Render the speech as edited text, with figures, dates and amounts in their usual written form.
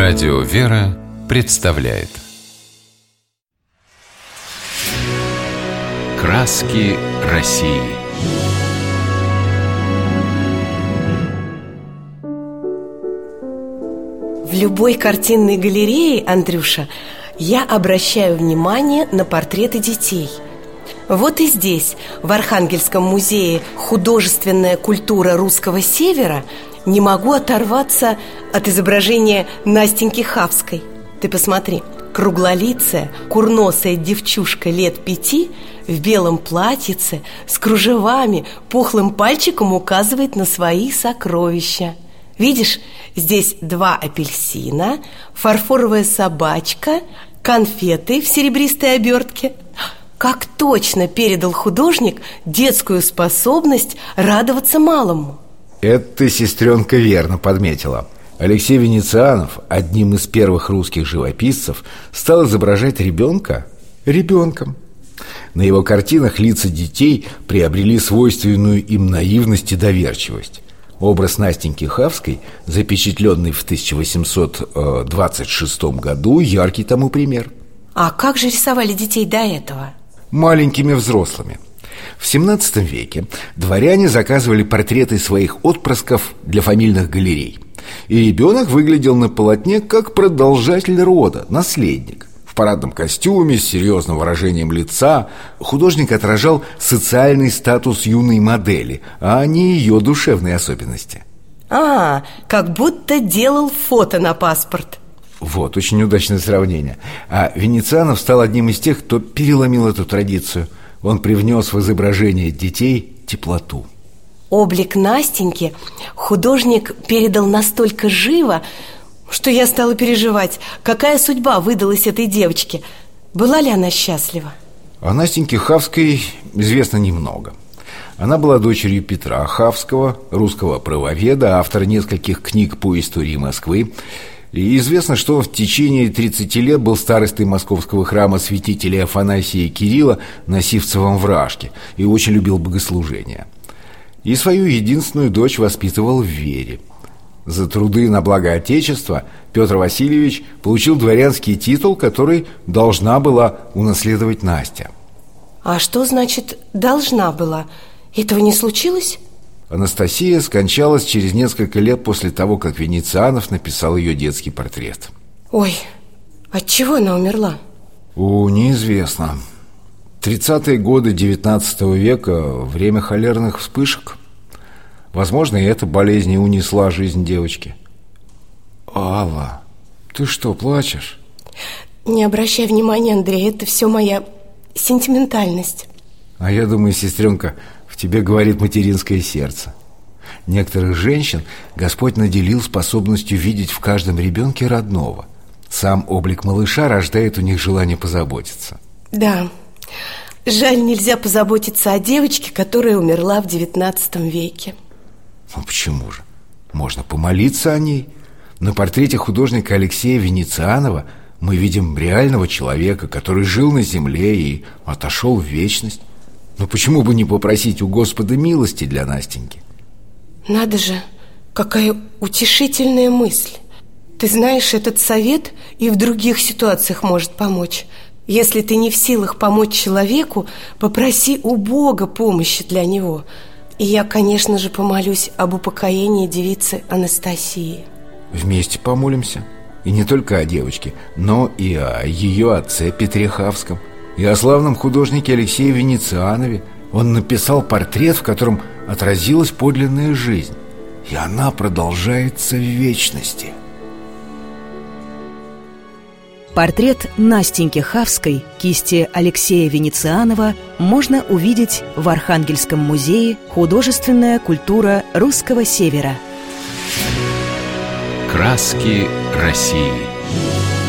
Радио «Вера» представляет «Краски России». В любой картинной галерее, Андрюша, я обращаю внимание на портреты детей. Вот и здесь, в Архангельском музее «Художественная культура русского севера», не могу оторваться от изображения Настеньки Хавской. Ты посмотри, круглолицая, курносая девчушка лет 5 в белом платьице с кружевами пухлым пальчиком указывает на свои сокровища. Видишь, здесь 2 апельсина, фарфоровая собачка, конфеты в серебристой обертке. Как точно передал художник детскую способность радоваться малому. Это ты, сестренка, верно подметила. Алексей Венецианов, одним из первых русских живописцев, стал изображать ребенка ребенком. На его картинах лица детей приобрели свойственную им наивность и доверчивость. Образ Настеньки Хавской, запечатленный в 1826 году, яркий тому пример. А как же рисовали детей до этого? Маленькими взрослыми. В XVII веке дворяне заказывали портреты своих отпрысков для фамильных галерей. И ребенок выглядел на полотне как продолжатель рода, наследник. В парадном костюме, с серьезным выражением лица художник отражал социальный статус юной модели, а не ее душевные особенности. Как будто делал фото на паспорт. Вот, очень удачное сравнение. А Венецианов стал одним из тех, кто переломил эту традицию. Он привнес в изображение детей теплоту. Облик Настеньки художник передал настолько живо, что я стала переживать, какая судьба выдалась этой девочке. Была ли она счастлива? О Настеньке Хавской известно немного. Она была дочерью Петра Хавского, русского правоведа, автора нескольких книг по истории Москвы. И известно, что он в течение 30 лет был старостой московского храма святителей Афанасия и Кирилла на Сивцевом Вражке и очень любил богослужения. И свою единственную дочь воспитывал в вере. За труды на благо Отечества Петр Васильевич получил дворянский титул, который должна была унаследовать Настя. А что значит «должна была»? Этого не случилось? Анастасия скончалась через несколько лет после того, как Венецианов написал ее детский портрет. Ой, от чего она умерла? Неизвестно. 30-е годы 19 века – время холерных вспышек. Возможно, и эта болезнь и унесла жизнь девочки. Алла, ты что, плачешь? Не обращай внимания, Андрей, это все моя сентиментальность. А я думаю, сестренка, в тебе говорит материнское сердце. Некоторых женщин Господь наделил способностью видеть в каждом ребенке родного. Сам облик малыша рождает у них желание позаботиться. Да, жаль, нельзя позаботиться о девочке, которая умерла в 19 веке. Ну почему же? Можно помолиться о ней. На портрете художника Алексея Венецианова мы видим реального человека, который жил на земле и отошел в вечность. Но почему бы не попросить у Господа милости для Настеньки? Надо же, какая утешительная мысль. Ты знаешь, этот совет и в других ситуациях может помочь. Если ты не в силах помочь человеку, попроси у Бога помощи для него. И я, конечно же, помолюсь об упокоении девицы Анастасии. Вместе помолимся. И не только о девочке, но и о ее отце Петре Хавском, и о славном художнике Алексее Венецианове. Он написал портрет, в котором отразилась подлинная жизнь, и она продолжается в вечности. Портрет Настеньки Хавской кисти Алексея Венецианова можно увидеть в Архангельском музее «Художественная культура русского севера». «Краски России».